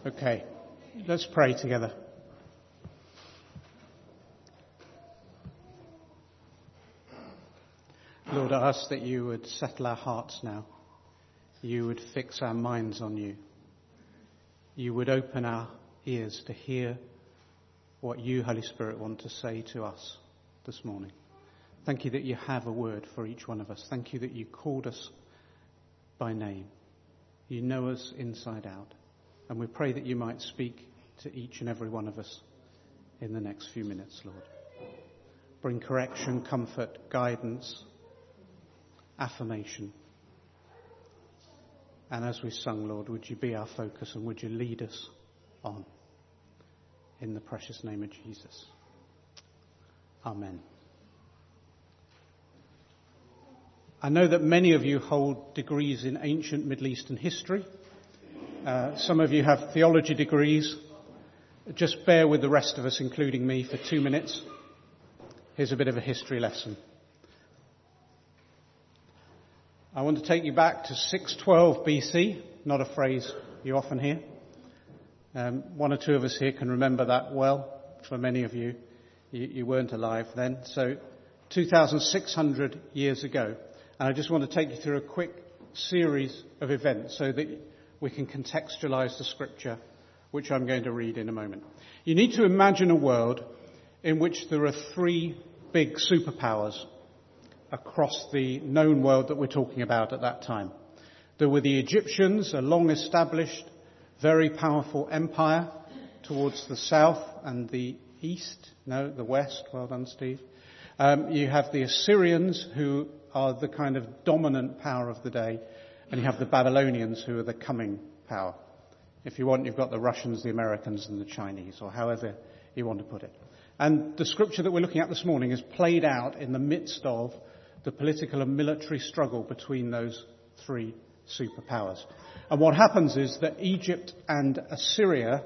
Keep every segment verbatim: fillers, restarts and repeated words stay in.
Okay, let's pray together. Lord, I ask that you would settle our hearts now. You would fix our minds on you. You would open our ears to hear what you, Holy Spirit, want to say to us this morning. Thank you that you have a word for each one of us. Thank you that you called us by name. You know us inside out. And we pray that you might speak to each and every one of us in the next few minutes, Lord. Bring correction, comfort, guidance, affirmation. And as we sung, Lord, would you be our focus and would you lead us on? In the precious name of Jesus. Amen. I know that many of you hold degrees in ancient Middle Eastern history. Uh, some of you have theology degrees. Just bear with the rest of us, including me, for two minutes. Here's a bit of a history lesson. I want to take you back to six twelve B C, not a phrase you often hear. Um, one or two of us here can remember that well. For many of you, you, you weren't alive then. So two thousand six hundred years ago. And I just want to take you through a quick series of events so that we can contextualize the scripture, which I'm going to read in a moment. You need to imagine a world in which there are three big superpowers across the known world that we're talking about at that time. There were the Egyptians, a long-established, very powerful empire towards the south and the east. No, the west. Well done, Steve. Um, you have the Assyrians, who are the kind of dominant power of the day. And you have the Babylonians, who are the coming power. If you want, you've got the Russians, the Americans, and the Chinese, or however you want to put it. And the scripture that we're looking at this morning is played out in the midst of the political and military struggle between those three superpowers. And what happens is that Egypt and Assyria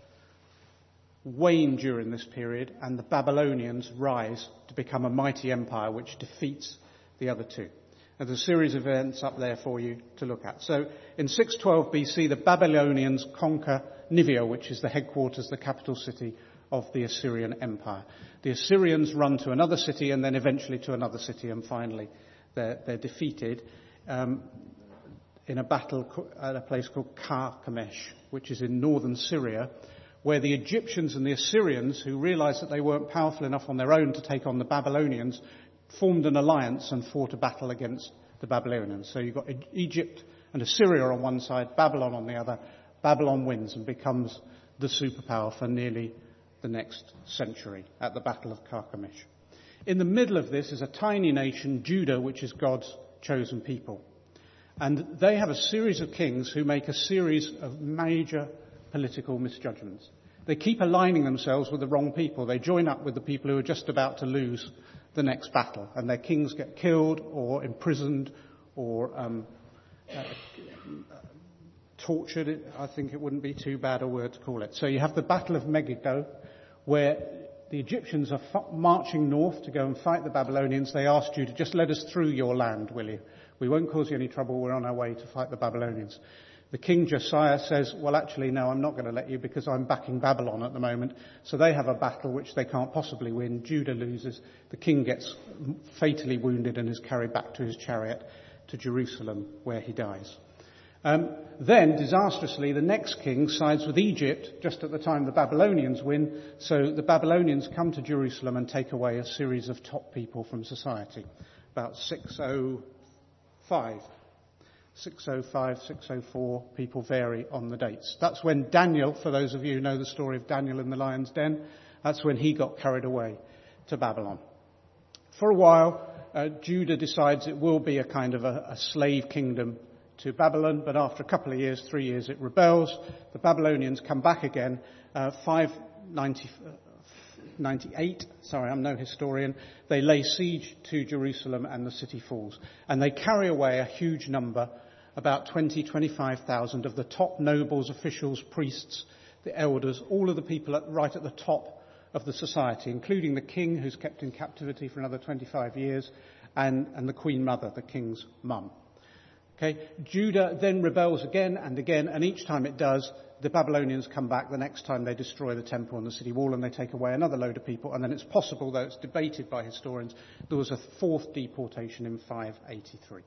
wane during this period, and the Babylonians rise to become a mighty empire which defeats the other two. There's a series of events up there for you to look at. So in six twelve B C, the Babylonians conquer Nineveh, which is the headquarters, the capital city of the Assyrian Empire. The Assyrians run to another city and then eventually to another city, and finally they're, they're defeated um, in a battle at a place called Carchemish, which is in northern Syria, where the Egyptians and the Assyrians, who realized that they weren't powerful enough on their own to take on the Babylonians, formed an alliance and fought a battle against the Babylonians. So you've got Egypt and Assyria on one side, Babylon on the other. Babylon wins and becomes the superpower for nearly the next century at the Battle of Carchemish. In the middle of this is a tiny nation, Judah, which is God's chosen people. And they have a series of kings who make a series of major political misjudgments. They keep aligning themselves with the wrong people. They join up with the people who are just about to lose the next battle, and their kings get killed or imprisoned or um, uh, tortured. I think it wouldn't be too bad a word to call it. So you have the Battle of Megiddo, where the Egyptians are f- marching north to go and fight the Babylonians. They asked you to just let us through your land, will you? We won't cause you any trouble. We're on our way to fight the Babylonians. The king Josiah says, well, actually, no, I'm not going to let you because I'm backing Babylon at the moment. So they have a battle which they can't possibly win. Judah loses. The king gets fatally wounded and is carried back to his chariot to Jerusalem, where he dies. Um, then, disastrously, the next king sides with Egypt just at the time the Babylonians win. So the Babylonians come to Jerusalem and take away a series of top people from society. About six oh five. six oh five, six oh four, people vary on the dates. That's when Daniel, for those of you who know the story of Daniel in the lion's den, that's when he got carried away to Babylon. For a while, uh, Judah decides it will be a kind of a, a slave kingdom to Babylon, but after a couple of years, three years, it rebels. The Babylonians come back again, uh, five ninety-eight, sorry, I'm no historian. They lay siege to Jerusalem and the city falls. And they carry away a huge number, about twenty, twenty-five thousand of the top nobles, officials, priests, the elders, all of the people at, right at the top of the society, including the king, who's kept in captivity for another twenty-five years, and, and the Queen Mother, the king's mum. Okay, Judah then rebels again and again, and each time it does, the Babylonians come back. The next time they destroy the temple and the city wall, and they take away another load of people. And then it's possible, though it's debated by historians, there was a fourth deportation in five eighty-three.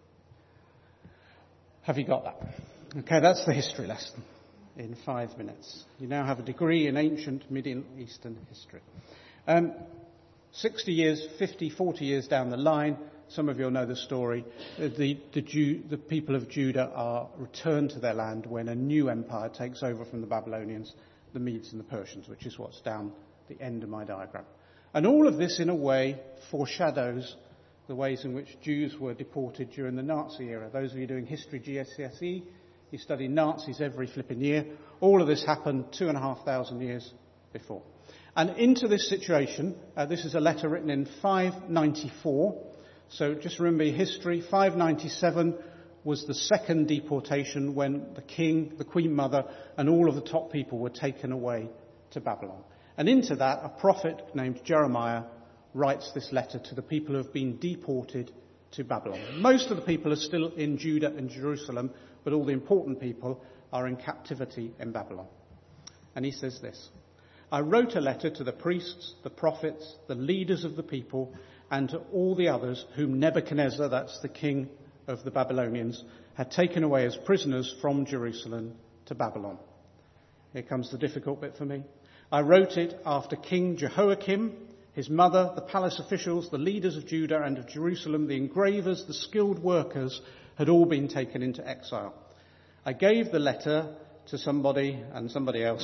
Have you got that? Okay, that's the history lesson in five minutes. You now have a degree in ancient Middle Eastern history. Um, sixty years, fifty, forty years down the line, some of you will know the story. The, the, Jew, the people of Judah are returned to their land when a new empire takes over from the Babylonians, the Medes and the Persians, which is what's down the end of my diagram. And all of this, in a way, foreshadows the ways in which Jews were deported during the Nazi era. Those of you doing history G C S E, you study Nazis every flipping year. All of this happened two and a half thousand years before. And into this situation, uh, this is a letter written in five ninety-four. So just remember your history. five ninety-seven was the second deportation when the king, the queen mother, and all of the top people were taken away to Babylon. And into that, a prophet named Jeremiah writes this letter to the people who have been deported to Babylon. Most of the people are still in Judah and Jerusalem, but all the important people are in captivity in Babylon. And he says this: I wrote a letter to the priests, the prophets, the leaders of the people, and to all the others whom Nebuchadnezzar, that's the king of the Babylonians, had taken away as prisoners from Jerusalem to Babylon. Here comes the difficult bit for me. I wrote it after King Jehoiakim, his mother, the palace officials, the leaders of Judah and of Jerusalem, the engravers, the skilled workers, had all been taken into exile. I gave the letter to somebody and somebody else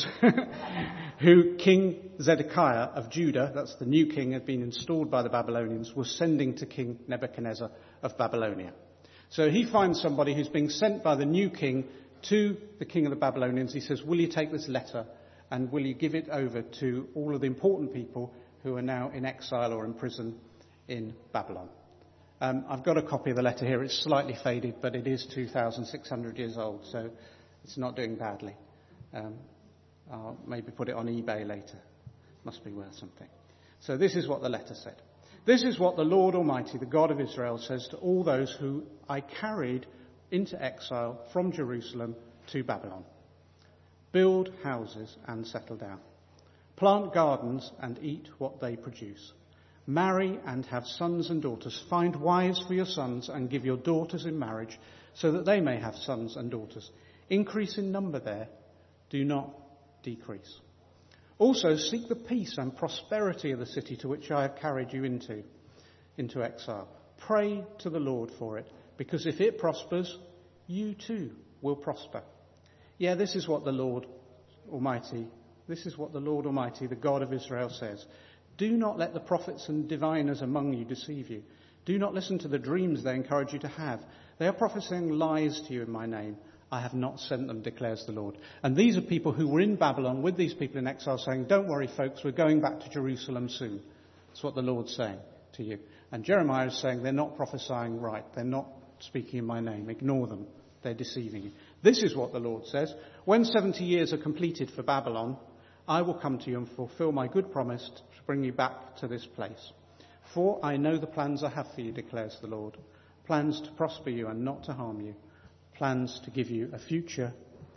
who King Zedekiah of Judah, that's the new king, had been installed by the Babylonians, was sending to King Nebuchadnezzar of Babylonia. So he finds somebody who's being sent by the new king to the king of the Babylonians. He says, will you take this letter and will you give it over to all of the important people who are now in exile or in prison in Babylon? Um, I've got a copy of the letter here. It's slightly faded, but it is two thousand six hundred years old, so it's not doing badly. Um, I'll maybe put it on eBay later. Must be worth something. So this is what the letter said. This is what the Lord Almighty, the God of Israel, says to all those who I carried into exile from Jerusalem to Babylon. Build houses and settle down. Plant gardens and eat what they produce. Marry and have sons and daughters. Find wives for your sons and give your daughters in marriage so that they may have sons and daughters. Increase in number there. Do not decrease. Also seek the peace and prosperity of the city to which I have carried you into, into exile. Pray to the Lord for it, because if it prospers, you too will prosper. Yeah, this is what the Lord Almighty, this is what the Lord Almighty, the God of Israel, says. Do not let the prophets and diviners among you deceive you. Do not listen to the dreams they encourage you to have. They are prophesying lies to you in my name. I have not sent them, declares the Lord. And these are people who were in Babylon with these people in exile saying, don't worry, folks, we're going back to Jerusalem soon. That's what the Lord's saying to you. And Jeremiah is saying they're not prophesying right. They're not speaking in my name. Ignore them. They're deceiving you. This is what the Lord says. When seventy years are completed for Babylon, I will come to you and fulfill my good promise to bring you back to this place. For I know the plans I have for you, declares the Lord. Plans to prosper you and not to harm you. Plans to give you a future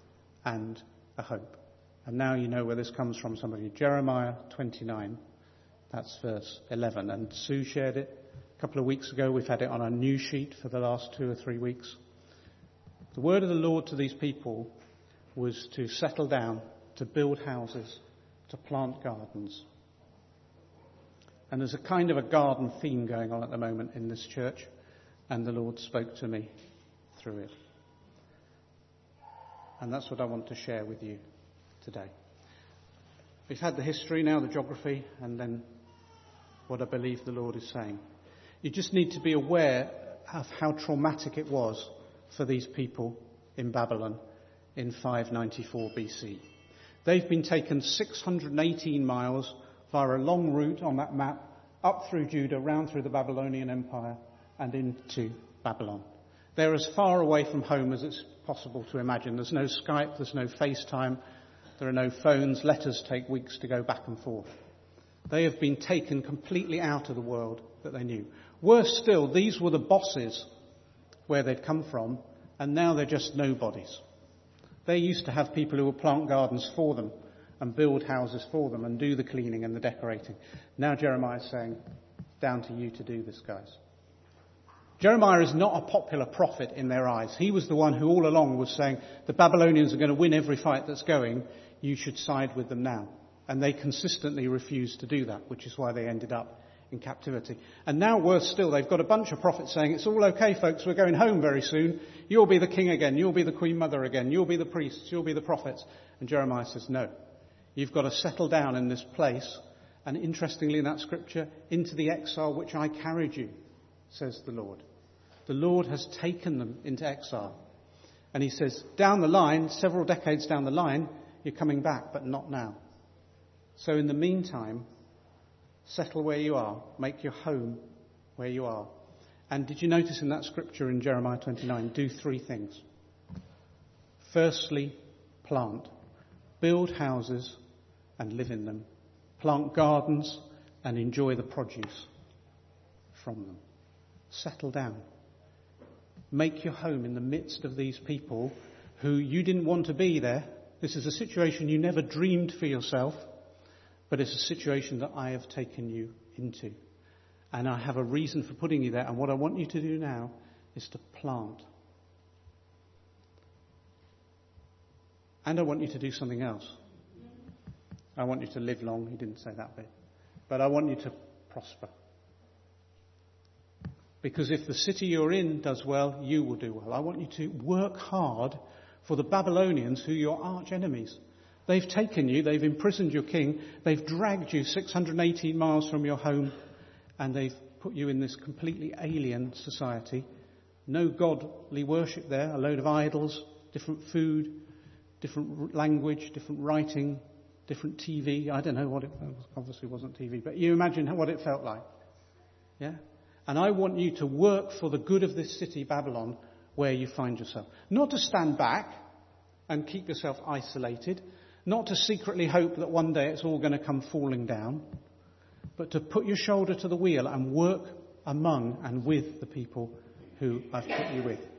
and a hope. And now you know where this comes from, some of you. Jeremiah twenty-nine, that's verse eleven. And Sue shared it a couple of weeks ago. We've had it on our news sheet for the last two or three weeks. The word of the Lord to these people was to settle down, to build houses, to plant gardens. And there's a kind of a garden theme going on at the moment in this church, and the Lord spoke to me through it. And that's what I want to share with you today. We've had the history, now the geography, and then what I believe the Lord is saying. You just need to be aware of how traumatic it was for these people in Babylon in five ninety-four B C. They've been taken six hundred eighteen miles via a long route on that map, up through Judah, round through the Babylonian Empire, and into Babylon. They're as far away from home as it's possible to imagine. There's no Skype, there's no FaceTime, there are no phones. Letters take weeks to go back and forth. They have been taken completely out of the world that they knew. Worse still, these were the bosses where they'd come from, and now they're just nobodies. They used to have people who would plant gardens for them and build houses for them and do the cleaning and the decorating. Now Jeremiah's saying, down to you to do this, guys. Jeremiah is not a popular prophet in their eyes. He was the one who all along was saying, the Babylonians are going to win every fight that's going, you should side with them now. And they consistently refused to do that, which is why they ended up in captivity. And now, worse still, they've got a bunch of prophets saying, it's all okay, folks, we're going home very soon. You'll be the king again, you'll be the queen mother again, you'll be the priests, you'll be the prophets. And Jeremiah says, no, you've got to settle down in this place. And interestingly in that scripture, into the exile which I carried you, says the Lord. The Lord has taken them into exile. And he says, down the line, several decades down the line, you're coming back, but not now. So in the meantime, settle where you are. Make your home where you are. And did you notice in that scripture in Jeremiah twenty-nine, do three things. Firstly, plant. Build houses and live in them. Plant gardens and enjoy the produce from them. Settle down. Make your home in the midst of these people who you didn't want to be there. This is a situation you never dreamed for yourself, but it's a situation that I have taken you into. And I have a reason for putting you there. And what I want you to do now is to plant. And I want you to do something else. I want you to live long. He didn't say that bit. But I want you to prosper. Because if the city you're in does well, you will do well. I want you to work hard for the Babylonians, who are your arch enemies. They've taken you, they've imprisoned your king, they've dragged you six hundred eighteen miles from your home, and they've put you in this completely alien society. No godly worship there, a load of idols, different food, different language, different writing, different T V. I don't know what it obviously wasn't T V, but you imagine what it felt like. Yeah? And I want you to work for the good of this city, Babylon, where you find yourself. Not to stand back and keep yourself isolated, not to secretly hope that one day it's all going to come falling down, but to put your shoulder to the wheel and work among and with the people who I've put you with.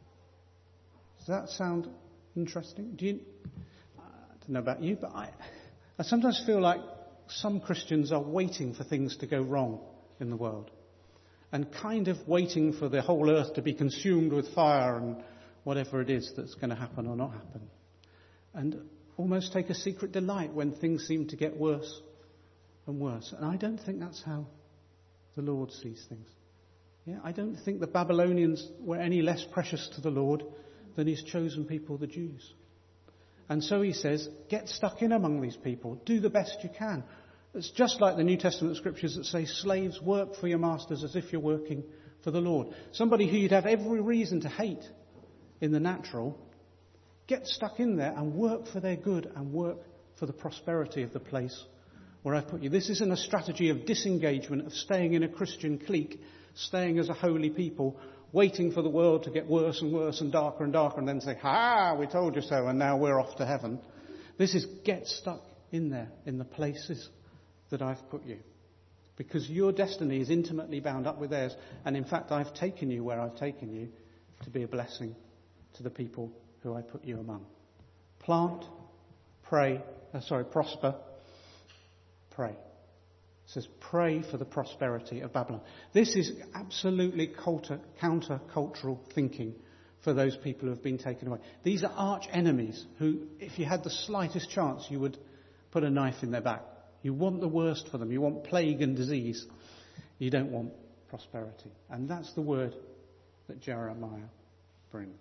Does that sound interesting? Do you, I don't know about you, but I, I sometimes feel like some Christians are waiting for things to go wrong in the world. And kind of waiting for the whole earth to be consumed with fire and whatever it is that's going to happen or not happen. And almost take a secret delight when things seem to get worse and worse. And I don't think that's how the Lord sees things. Yeah, I don't think the Babylonians were any less precious to the Lord than his chosen people, the Jews. And so he says, get stuck in among these people. Do the best you can. It's just like the New Testament scriptures that say, slaves, work for your masters as if you're working for the Lord. Somebody who you'd have every reason to hate in the natural, get stuck in there and work for their good and work for the prosperity of the place where I've put you. This isn't a strategy of disengagement, of staying in a Christian clique, staying as a holy people, waiting for the world to get worse and worse and darker and darker and then say, ha, we told you so, and now we're off to heaven. This is get stuck in there, in the places that I've put you. Because your destiny is intimately bound up with theirs. And in fact, I've taken you where I've taken you to be a blessing to the people who I put you among. Plant, pray, uh, sorry, prosper, pray. It says, pray for the prosperity of Babylon. This is absolutely counter, counter-cultural thinking for those people who have been taken away. These are arch enemies who, if you had the slightest chance, you would put a knife in their back. You want the worst for them. You want plague and disease. You don't want prosperity. And that's the word that Jeremiah brings.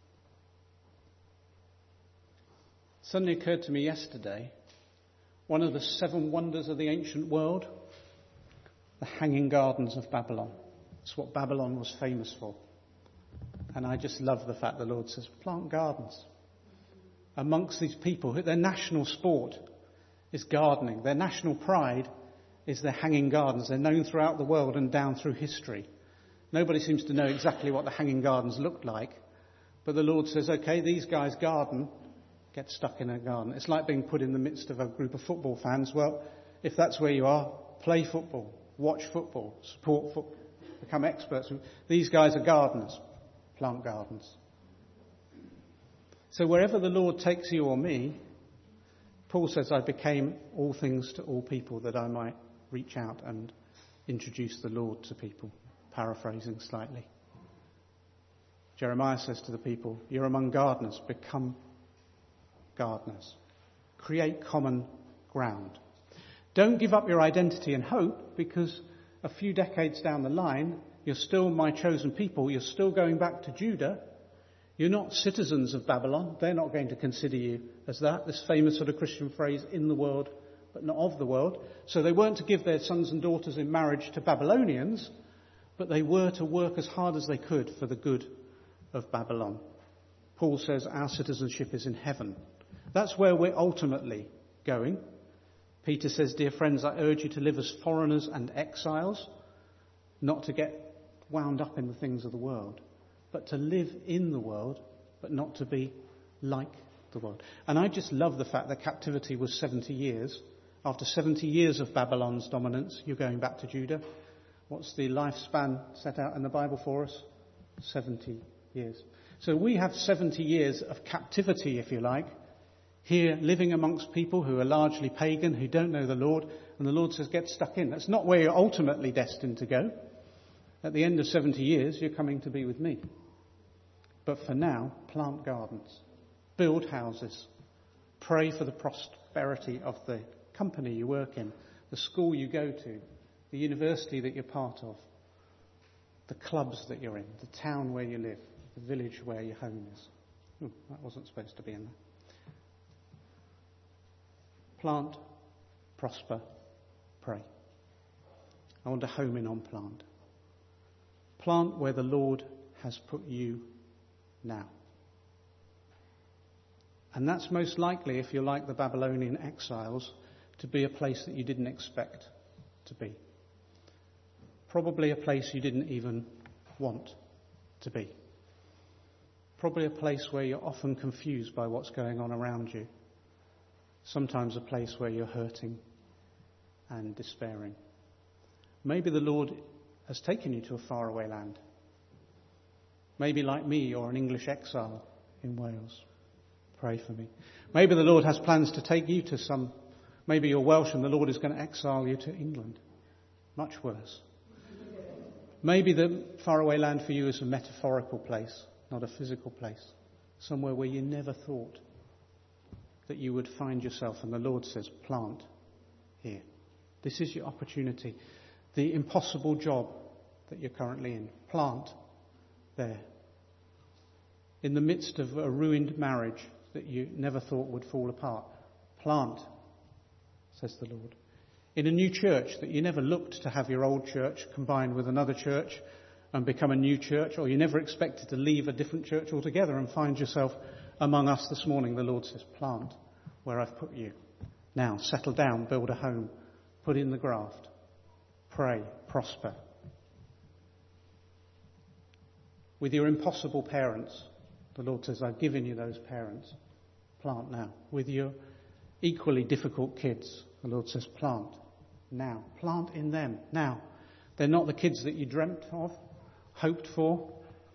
Suddenly occurred to me yesterday, one of the seven wonders of the ancient world, the Hanging Gardens of Babylon. It's what Babylon was famous for. And I just love the fact the Lord says, plant gardens. Amongst these people, their national sport is gardening. Their national pride is their hanging gardens. They're known throughout the world and down through history. Nobody seems to know exactly what the hanging gardens looked like. But the Lord says, okay, these guys garden, get stuck in a garden. It's like being put in the midst of a group of football fans. Well, if that's where you are, play football, watch football, support football, become experts. These guys are gardeners. Plant gardens. So wherever the Lord takes you or me, Paul says, I became all things to all people that I might reach out and introduce the Lord to people, paraphrasing slightly. Jeremiah says to the people, you're among gardeners, become gardeners. Create common ground. Don't give up your identity and hope, because a few decades down the line, you're still my chosen people. You're still going back to Judah. You're not citizens of Babylon. They're not going to consider you as that. This famous sort of Christian phrase, in the world, but not of the world. So they weren't to give their sons and daughters in marriage to Babylonians, but they were to work as hard as they could for the good of Babylon. Paul says our citizenship is in heaven. That's where we're ultimately going. Peter says, dear friends, I urge you to live as foreigners and exiles, not to get wound up in the things of the world, but to live in the world, but not to be like the world. And I just love the fact that captivity was seventy years. After seventy years of Babylon's dominance, you're going back to Judah. What's the lifespan set out in the Bible for us? seventy years. So we have seventy years of captivity, if you like, here living amongst people who are largely pagan, who don't know the Lord, and the Lord says, get stuck in. That's not where you're ultimately destined to go. At the end of seventy years, you're coming to be with me. But for now, plant gardens, build houses, pray for the prosperity of the company you work in, the school you go to, the university that you're part of, the clubs that you're in, the town where you live, the village where your home is. Ooh, that wasn't supposed to be in there. Plant, prosper, pray. I want to home in on plant. Plant where the Lord has put you now. And that's most likely, if you're like the Babylonian exiles, to be a place that you didn't expect to be. Probably a place you didn't even want to be. Probably a place where you're often confused by what's going on around you. Sometimes a place where you're hurting and despairing. Maybe the Lord has taken you to a faraway land. Maybe like me, you're an English exile in Wales. Pray for me. Maybe the Lord has plans to take you to some, maybe you're Welsh and the Lord is going to exile you to England. Much worse. Maybe the faraway land for you is a metaphorical place, not a physical place. Somewhere where you never thought that you would find yourself, and the Lord says, plant here. This is your opportunity. The impossible job that you're currently in, plant there. In the midst of a ruined marriage that you never thought would fall apart, plant, says the Lord. In a new church that you never looked to have your old church combined with another church and become a new church, or you never expected to leave a different church altogether and find yourself among us this morning, the Lord says, plant where I've put you. Now, settle down, build a home, put in the graft, pray, prosper. With your impossible parents, the Lord says, I've given you those parents. Plant now. With your equally difficult kids, the Lord says, plant now. Plant in them now. They're not the kids that you dreamt of, hoped for.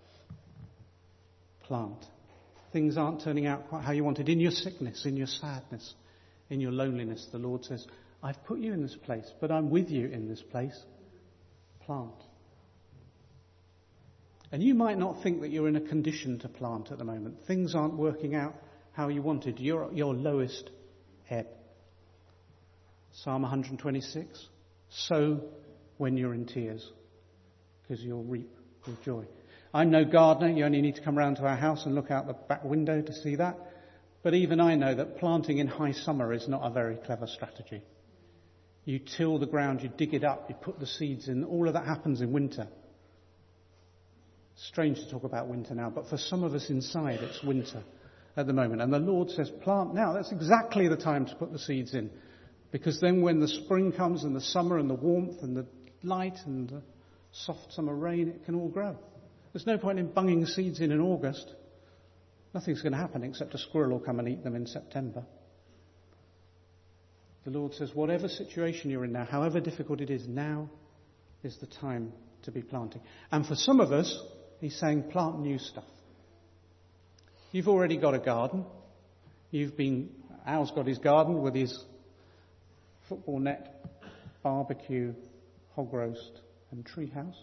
Plant. Things aren't turning out quite how you wanted. In your sickness, in your sadness, in your loneliness, the Lord says, I've put you in this place, but I'm with you in this place. Plant. And you might not think that you're in a condition to plant at the moment. Things aren't working out how you wanted. You're at your lowest ebb. Psalm one twenty-six. Sow when you're in tears, because you'll reap with joy. I'm no gardener. You only need to come round to our house and look out the back window to see that. But even I know that planting in high summer is not a very clever strategy. You till the ground, you dig it up, you put the seeds in. All of that happens in winter. Strange to talk about winter now, but for some of us inside, it's winter at the moment. And the Lord says, plant now. That's exactly the time to put the seeds in. Because then when the spring comes and the summer and the warmth and the light and the soft summer rain, it can all grow. There's no point in bunging seeds in in August. Nothing's going to happen except a squirrel will come and eat them in September. The Lord says, whatever situation you're in now, however difficult it is, now is the time to be planting. And for some of us, he's saying, plant new stuff. You've already got a garden. You've been, Al's got his garden with his football net, barbecue, hog roast and treehouse.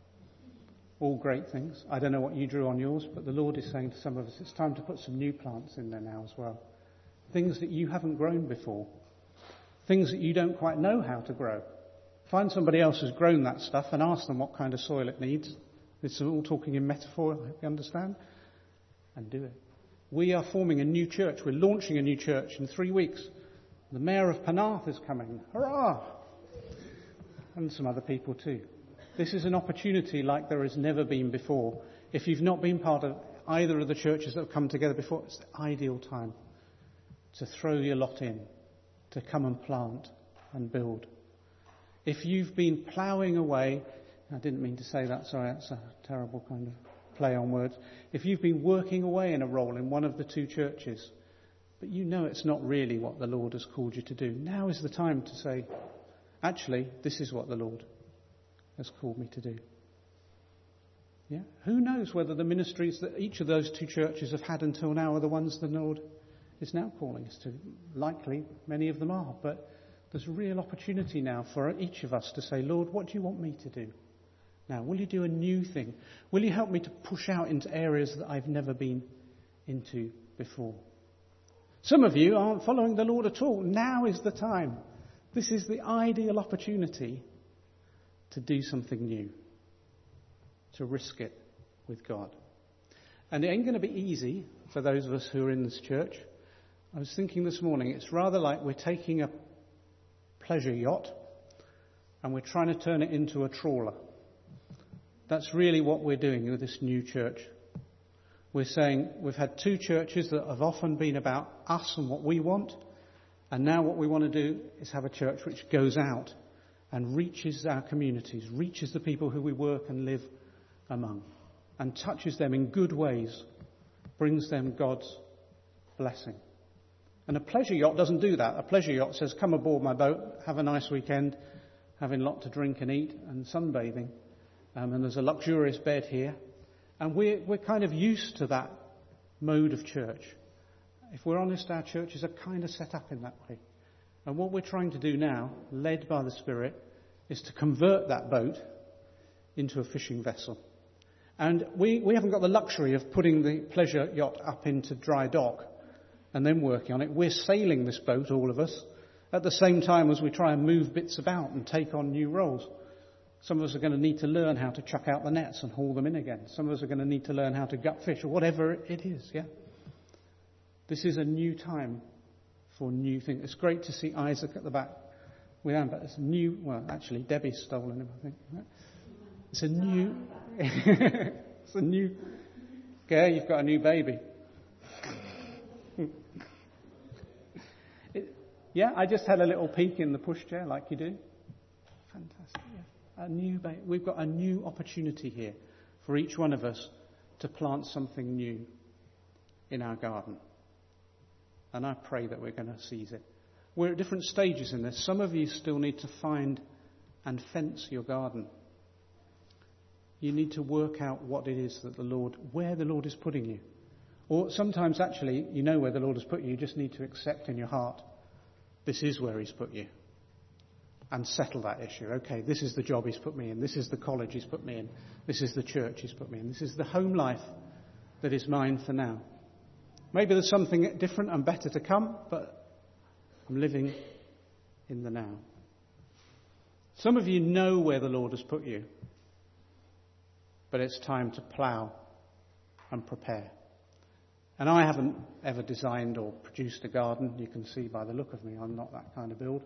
All great things. I don't know what you drew on yours, but the Lord is saying to some of us, it's time to put some new plants in there now as well. Things that you haven't grown before. Things that you don't quite know how to grow. Find somebody else who's grown that stuff and ask them what kind of soil it needs. It's all talking in metaphor, I hope you understand. And do it. We are forming a new church. We're launching a new church in three weeks. The mayor of Penarth is coming. Hurrah! And some other people too. This is an opportunity like there has never been before. If you've not been part of either of the churches that have come together before, it's the ideal time to throw your lot in, to come and plant and build. If you've been ploughing away, I didn't mean to say that, sorry, that's a terrible kind of play on words. If you've been working away in a role in one of the two churches, but you know it's not really what the Lord has called you to do, now is the time to say, actually, this is what the Lord has called me to do. Yeah? Who knows whether the ministries that each of those two churches have had until now are the ones the Lord is now calling us to. Likely, many of them are, but there's real opportunity now for each of us to say, Lord, what do you want me to do? Now, will you do a new thing? Will you help me to push out into areas that I've never been into before? Some of you aren't following the Lord at all. Now is the time. This is the ideal opportunity to do something new, to risk it with God. And it ain't going to be easy for those of us who are in this church. I was thinking this morning, it's rather like we're taking a pleasure yacht and we're trying to turn it into a trawler. That's really what we're doing with this new church. We're saying we've had two churches that have often been about us and what we want, and now what we want to do is have a church which goes out and reaches our communities, reaches the people who we work and live among, and touches them in good ways, brings them God's blessing. And a pleasure yacht doesn't do that. A pleasure yacht says, come aboard my boat, have a nice weekend, having a lot to drink and eat and sunbathing. Um, and there's a luxurious bed here. And we're, we're kind of used to that mode of church. If we're honest, our churches are kind of set up in that way. And what we're trying to do now, led by the Spirit, is to convert that boat into a fishing vessel. And we, we haven't got the luxury of putting the pleasure yacht up into dry dock and then working on it. We're sailing this boat, all of us, at the same time as we try and move bits about and take on new roles. Some of us are going to need to learn how to chuck out the nets and haul them in again. Some of us are going to need to learn how to gut fish or whatever it is, yeah? This is a new time for new things. It's great to see Isaac at the back with Amber. It's a new, well, actually, Debbie's stolen him, I think. It's a new, it's a new, okay, you've got a new baby. it, yeah, I just had a little peek in the pushchair like you do. Fantastic, yeah. A new baby. We've got a new opportunity here for each one of us to plant something new in our garden. And I pray that we're going to seize it. We're at different stages in this. Some of you still need to find and fence your garden. You need to work out what it is that the Lord, where the Lord is putting you. Or sometimes actually, you know where the Lord has put you. You just need to accept in your heart, this is where He's put you. And settle that issue. Okay, this is the job He's put me in. This is the college He's put me in. This is the church He's put me in. This is the home life that is mine for now. Maybe there's something different and better to come, but I'm living in the now. Some of you know where the Lord has put you, but it's time to plough and prepare. And I haven't ever designed or produced a garden. You can see by the look of me, I'm not that kind of build.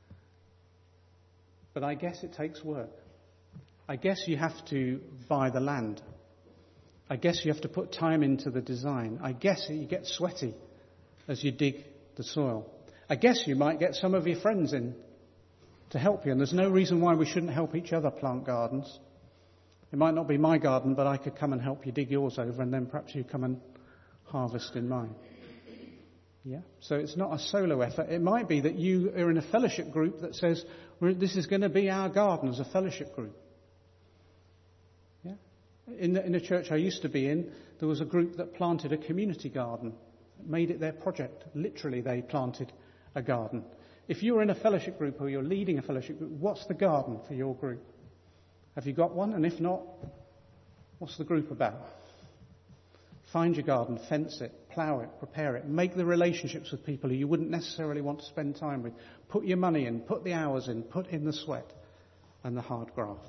But I guess it takes work. I guess you have to buy the land. I guess you have to put time into the design. I guess you get sweaty as you dig the soil. I guess you might get some of your friends in to help you. And there's no reason why we shouldn't help each other plant gardens. It might not be my garden, but I could come and help you dig yours over, and then perhaps you come and harvest in mine. Yeah. So it's not a solo effort. It might be that you are in a fellowship group that says, this is going to be our garden as a fellowship group. Yeah. In the, in the church I used to be in, there was a group that planted a community garden, made it their project. Literally, they planted a garden. If you're in a fellowship group or you're leading a fellowship group, what's the garden for your group? Have you got one? And if not, what's the group about? Find your garden, fence it, plough it, prepare it, make the relationships with people who you wouldn't necessarily want to spend time with. Put your money in, put the hours in, put in the sweat and the hard graft.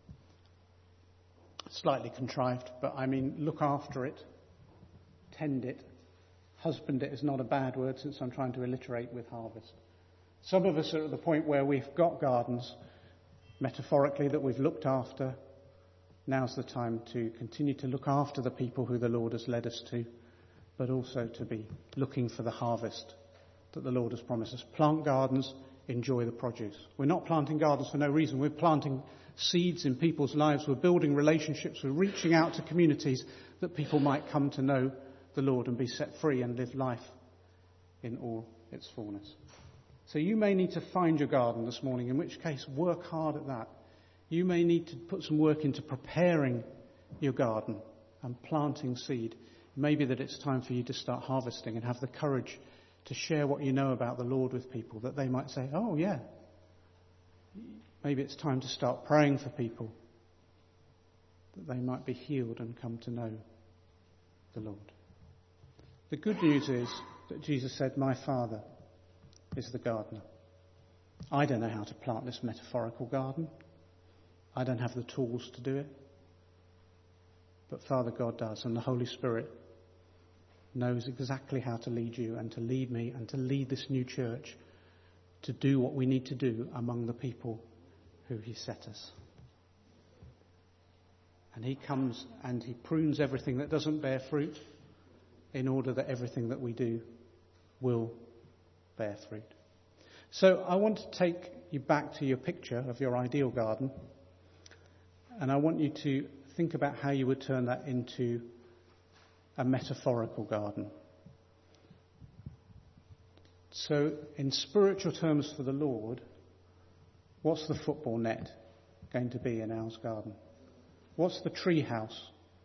Slightly contrived, but I mean, look after it, tend it. Husband it is not a bad word, since I'm trying to alliterate with harvest. Some of us are at the point where we've got gardens, metaphorically, that we've looked after. Now's the time to continue to look after the people who the Lord has led us to, but also to be looking for the harvest that the Lord has promised us. Plant gardens, enjoy the produce. We're not planting gardens for no reason. We're planting seeds in people's lives. We're building relationships. We're reaching out to communities that people might come to know the Lord and be set free and live life in all its fullness. So you may need to find your garden this morning, in which case work hard at that. You may need to put some work into preparing your garden and planting seed. Maybe that it's time for you to start harvesting and have the courage to share what you know about the Lord with people, that they might say, oh yeah. Maybe it's time to start praying for people, that they might be healed and come to know the Lord. The good news is that Jesus said, my Father is the gardener. I don't know how to plant this metaphorical garden. I don't have the tools to do it. But Father God does, and the Holy Spirit knows exactly how to lead you and to lead me and to lead this new church to do what we need to do among the people who he set us. And he comes and he prunes everything that doesn't bear fruit in order that everything that we do will bear fruit. So I want to take you back to your picture of your ideal garden, and I want you to think about how you would turn that into a metaphorical garden. So in spiritual terms for the Lord, what's the football net going to be in Al's garden? What's the tree house?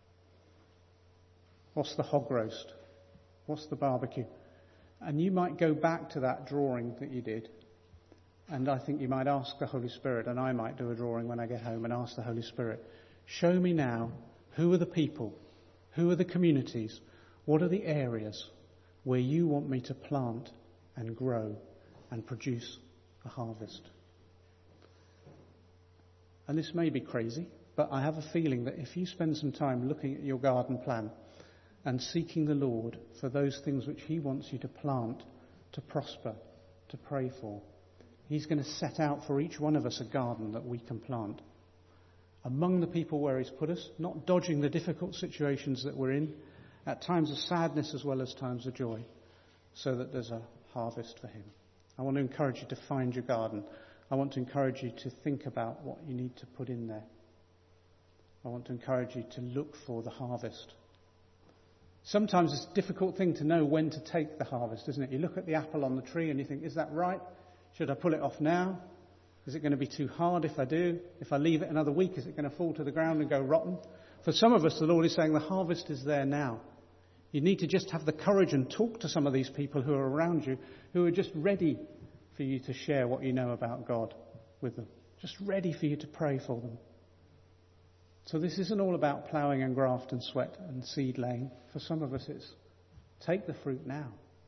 What's the hog roast? What's the barbecue? And you might go back to that drawing that you did, and I think you might ask the Holy Spirit, and I might do a drawing when I get home and ask the Holy Spirit, show me now, who are the people? Who are the communities? What are the areas where you want me to plant and grow and produce a harvest? And this may be crazy, but I have a feeling that if you spend some time looking at your garden plan and seeking the Lord for those things which he wants you to plant, to prosper, to pray for, he's going to set out for each one of us a garden that we can plant among the people where he's put us, not dodging the difficult situations that we're in, at times of sadness as well as times of joy, so that there's a harvest for him. I want to encourage you to find your garden. I want to encourage you to think about what you need to put in there. I want to encourage you to look for the harvest. Sometimes it's a difficult thing to know when to take the harvest, isn't it? You look at the apple on the tree and you think, is that right? Should I pull it off now? Is it going to be too hard if I do? If I leave it another week, is it going to fall to the ground and go rotten? For some of us, the Lord is saying the harvest is there now. You need to just have the courage and talk to some of these people who are around you, who are just ready for you to share what you know about God with them. Just ready for you to pray for them. So this isn't all about ploughing and graft and sweat and seed laying. For some of us, it's take the fruit now.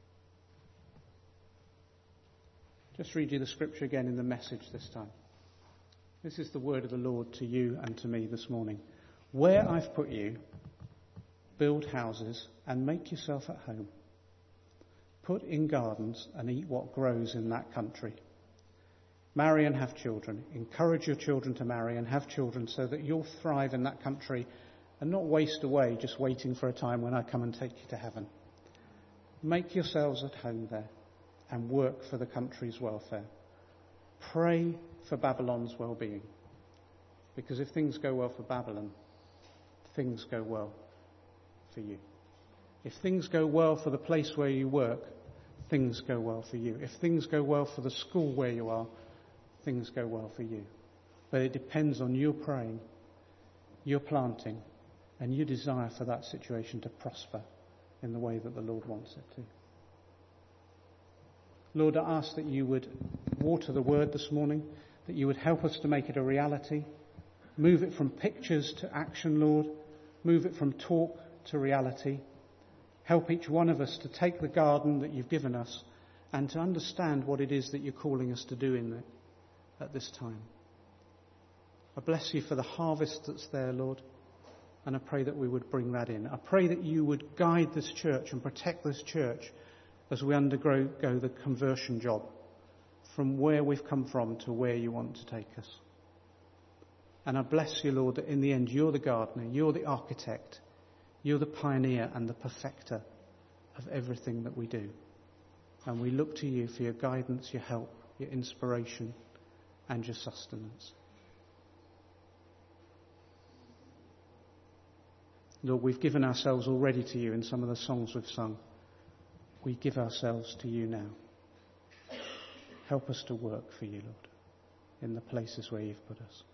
Just read you the scripture again in the Message this time. This is the word of the Lord to you and to me this morning. Where I've put you, build houses and make yourself at home. Put in gardens and eat what grows in that country. Marry and have children. Encourage your children to marry and have children so that you'll thrive in that country and not waste away just waiting for a time when I come and take you to heaven. Make yourselves at home there and work for the country's welfare. Pray for Babylon's well-being. Because if things go well for Babylon, things go well for you. If things go well for the place where you work, things go well for you. If things go well for the school where you are, things go well for you. But it depends on your praying, your planting, And you desire for that situation to prosper in the way that the Lord wants it to. Lord, I ask that you would water the word this morning, that you would help us to make it a reality. Move it from pictures to action, Lord. Move it from talk to reality. Help each one of us to take the garden that you've given us and to understand what it is that you're calling us to do in it at this time. I bless you for the harvest that's there, Lord. And I pray that we would bring that in. I pray that you would guide this church and protect this church as we undergo go the conversion job from where we've come from to where you want to take us. And I bless you, Lord, that in the end you're the gardener, you're the architect, you're the pioneer and the perfecter of everything that we do. And we look to you for your guidance, your help, your inspiration and your sustenance. Lord, we've given ourselves already to you in some of the songs we've sung. We give ourselves to you now. Help us to work for you, Lord, in the places where you've put us.